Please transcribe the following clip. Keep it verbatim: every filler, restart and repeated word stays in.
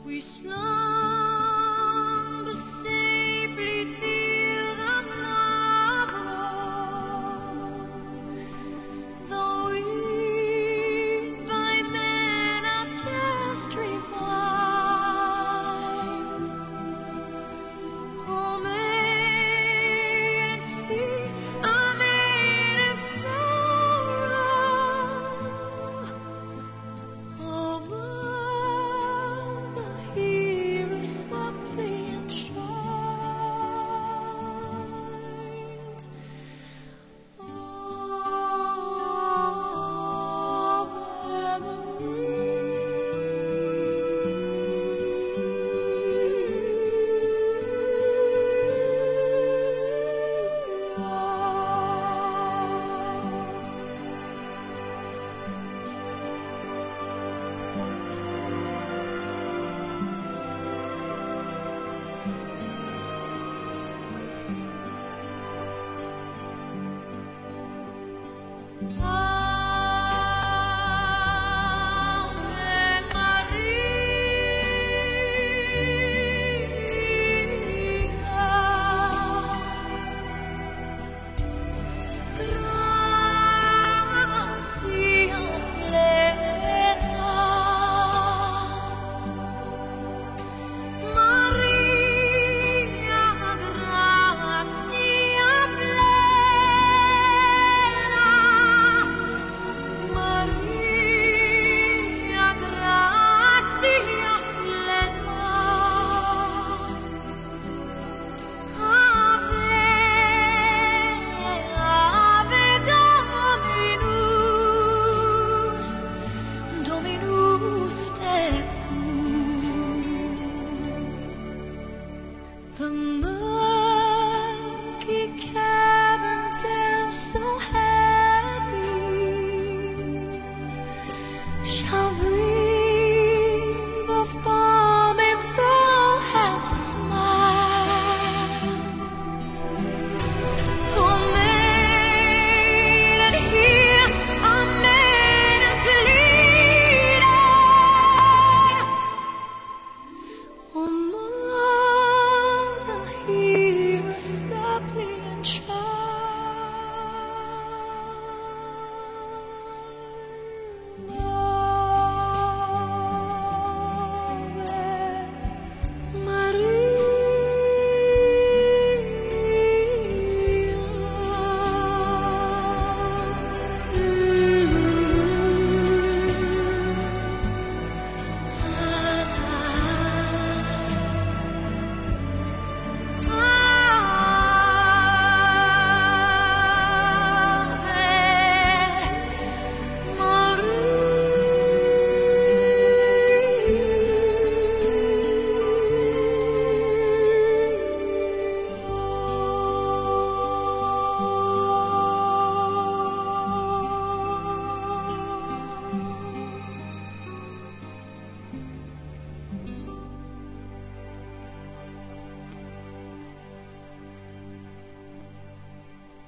We slumber safely till the morrow, though we by men are just refined. Oh, maiden, see, our maiden sorrow. Oh, mother, hear us softly and child. Oh, the murky caverns are so heavy, shall breathe of balm if thou hast a smile. Oh, maiden, hear our maiden pleading. Oh,